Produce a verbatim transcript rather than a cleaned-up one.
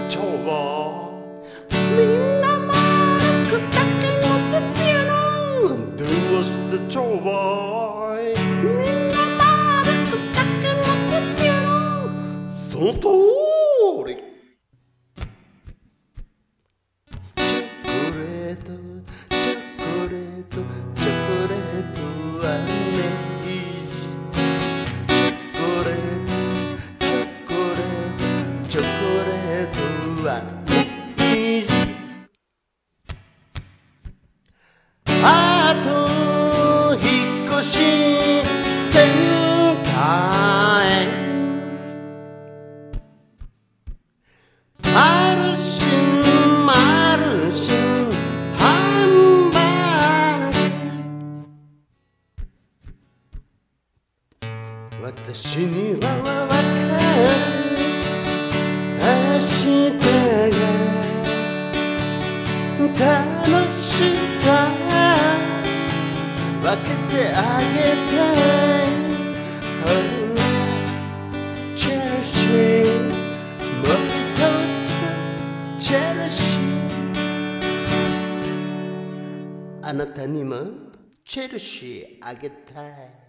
ちゃうわみんなマスクだけ持ってピアノどうしてちゃうわいみんなマスクだけ持ってピアノその通りチョコレートチョコレートチョコレートはねチョコレートチョコレートチョコレートはねあと引っ越しセンターへマルシンマルシンハンバーグ私にはわかる明日が楽しさ分けてあげたい、oh、チェルシーもう一つチェルシーあなたにもチェルシーあげたい。